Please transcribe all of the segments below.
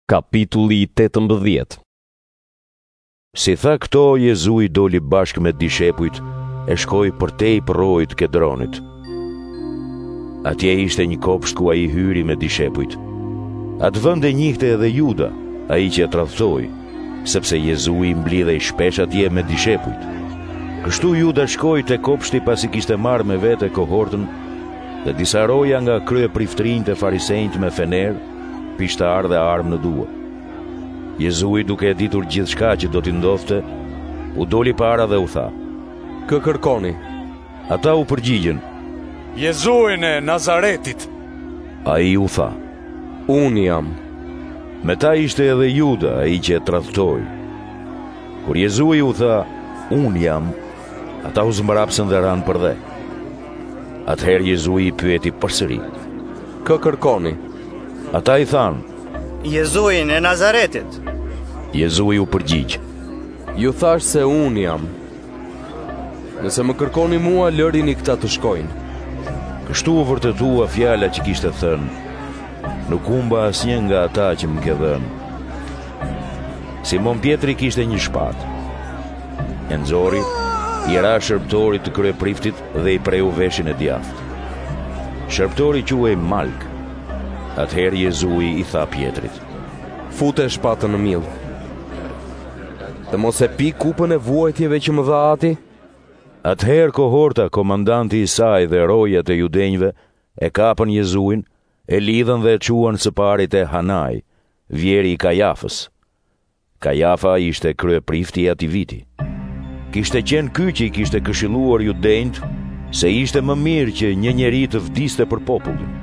Kapitulli 18. Si tha këto, Jezui doli bashkë me dishepujt e shkoi përtej përrojit Kedronit. Atje ishte një kopsht ku ai hyri me dishepujt. Atë vend e njihte edhe Juda, ai që e tradhtoi, sepse Jezui mblidhej shpesh atje me dishepujt. Kështu Juda shkoi te kopshti pasi kishte marrë me vete kohortën dhe disa roja nga krye priftrinjtë e farisejt me fener, pishtar dhe armë në dua. Jezui, duke e ditur gjithçka që do t'i ndodhte, u doli para dhe u tha: Kë kërkoni? Ata u përgjigjen: Jezuin e Nazaretit. Ai u tha: Unë jam. Me ta ishte edhe Juda, ai që e tradhtoi. Kur Jezui u tha: Unë jam, ata u zmbrapsën dhe ranë për dhe. Atëherë Jezui i pyeti përsëri: Kë kërkoni? Ata i thanë: Jezuin e Nazaretit. Jezui u përgjigj: Ju thash se unë jam. Nëse më kërkoni mua, lërini këta të shkojnë. Kështu u vërtetua fjala që kishte thënë: Nuk humba asnjë nga ata që më ke dhënë. Simon Pietri kishte një shpatë. E nxori, i ra shërbëtorit të kryepriftit dhe i preu veshin e djathtë. Shërbëtori quhej Malk. Atëherë Jezui i tha Pietrit: Fute shpatën në mill. Dhe mos e pi kupën e vuajtjeve që më dha ati. Atëherë kohorta, komandanti i saj dhe rojat e judenjve e kapën Jezuin, e lidhën dhe e quan së parit e Hanaj, vjeri i Kajafës. Kajafa ishte kryeprifti i atij viti. Kishte qenë ky që i kishte këshilluar judenjt se ishte më mirë që një njeri të vdiste për popullin.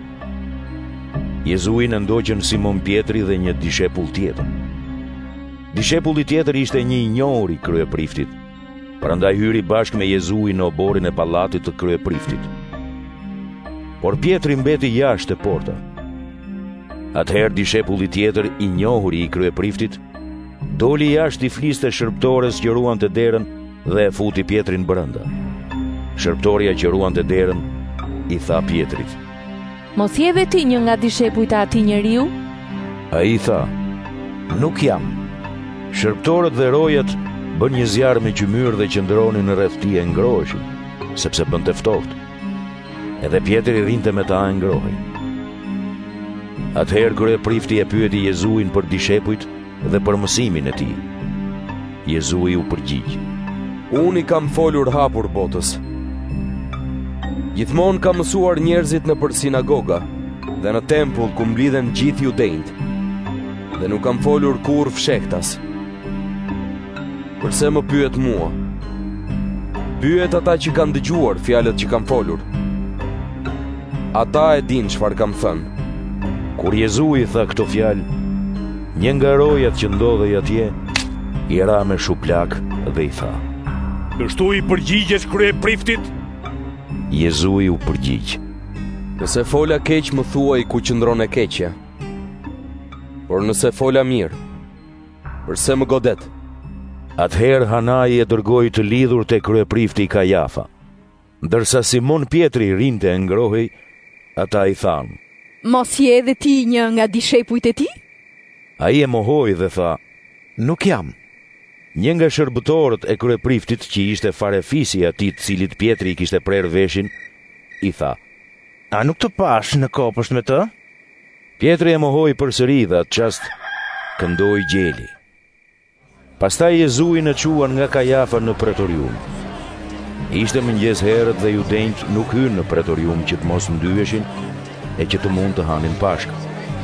Jezuin e ndoqën Simon Pietri dhe një dishepull tjetër. Dishepulli tjetër ishte një i njohur i kryepriftit, prandaj hyri bashkë me Jezuin në oborin e pallatit të kryepriftit. Por Pietri mbeti jashtë e porta. Atëherë dishepulli tjetër i njohur i kryepriftit doli jashtë i fliste shërbëtores që ruante derën dhe e futi Pietrin brenda. Shërbëtoria që ruante derën i tha Pietrit: Mos je ti një nga dishepujt e atij njeriu? Ai tha: Nuk jam. Shërbëtorët dhe rojat bën një zjarr me qymyr dhe qëndronin rreth tij e ngroheshin, sepse bënte ftohtë. Edhe Pietri rinte me ta e ngrohej. Atëherë kryeprifti e pyeti Jezuin për dishepujt dhe për mësimin e tij. Jezui u përgjigj: Unë i kam folur hapur botës. Gjithmonë kam mësuar njerëzit në për sinagoga dhe në tempull ku mblidhen gjithë judenjt, dhe nuk kam folur kur fshehtas. Përse më pyet mua? Pyet ata që kanë dëgjuar fjalët që kam folur. Ata e din çfarë kam thënë. Kur Jezui tha këto fjalë, një nga rojat që ndodhej atje i ra me shuplak dhe i tha: Kështu i përgjigjesh kryepriftit? Jezui u përgjigj: Nëse fola keq më thuaj ku qëndron e keqja. Por nëse fola mirë, përse më godet? Atëherë Hanai e dërgoi të lidhur te kryeprifti Kajafa. Ndërsa Simon Pietri rinte e ngrohej, ata i thanë: Mos je edhe ti një nga dishepujt e tij? Ai e mohoi dhe tha: Nuk jam. Një nga shërbëtorët e kryepriftit, që ishte farefisi i atij të cilit Pietri i kishte prerë veshin, i tha: A nuk të pash në kopësht me të? Pietri e mohoi përsëri dhe atë çast këndoi gjeli. Pastaj Jezui në quan nga Kajafa në pretorium. Ishte mëngjes herët dhe judenjt nuk hynë në pretorium që të mos ndyheshin e që të mund të hanin pashkë.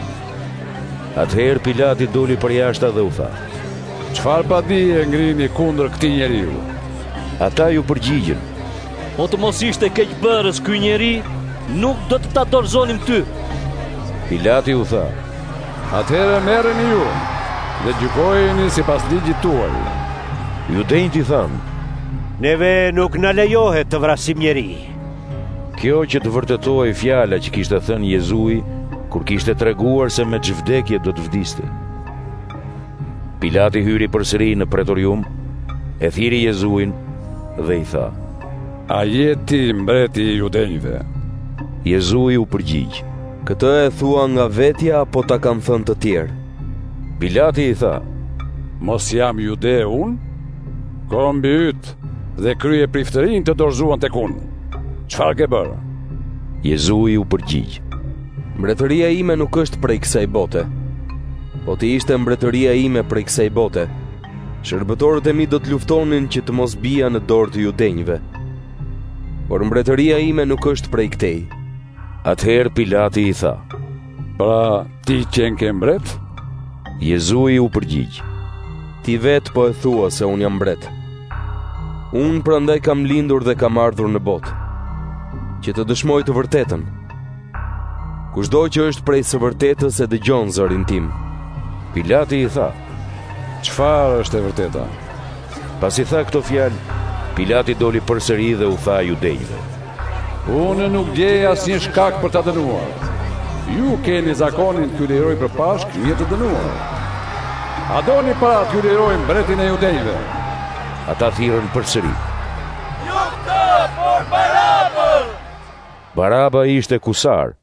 Atëherë Pilati doli përjashtë dhe u tha: Çfarë padi e ngrini kundër këtij njeriu? Ata ju përgjigjen: Po të mos ishte keqbërës ky njeri, nuk do të ta dorëzonim ty. Pilati u tha: Atëherë merreni ju dhe gjykojeni sipas ligjit tuaj. Judenjt i thanë: Neve nuk na lejohet të vrasim njeri. Kjo që të vërtetoi fjala që kishte thënë Jezui kur kishte treguar se me ç'vdekje do të vdiste. Pilati hyri përsëri në pretorium, e thiri Jezuin dhe i tha: A je ti mbreti i judenjve? Jezui u përgjigj: Këtë e thua nga vetja apo ta kanë thënë të tjerë? Pilati i tha: Mos jam jude unë? Kombi yt dhe krye priftërin të dorëzuan tek unë. Çfarë ke bërë? Jezui u përgjigj: Mbretëria ime nuk është prej kësaj bote. Po të ishte mbretëria ime prej kësaj bote, shërbëtorët e mi do të luftonin që të mos bija në dorë të judenjve. Por mbretëria ime nuk është prej këtej. Atëherë Pilati i tha: Pra, ti qenë ke mbret? Jezui u përgjigj: Ti vetë po e thua se unë jam mbret. Unë prandaj kam lindur dhe kam ardhur në botë, që të dëshmoj të vërtetën. Kushdo që është prej së vërtetës e dëgjon zërin tim. Pilati i tha: Çfarë është e vërteta? Pas i tha këto fjalë, Pilati doli përsëri dhe u tha judenjve: Unë nuk gjej asnjë shkak për ta dënuar. Ju keni zakonin t'ju liroj për Pashkë një të dënuar. A doni para t'ju liroj mbretin e judenjve? Ata thirrën përsëri: Luftë për Barabën! Baraba ishte kusar,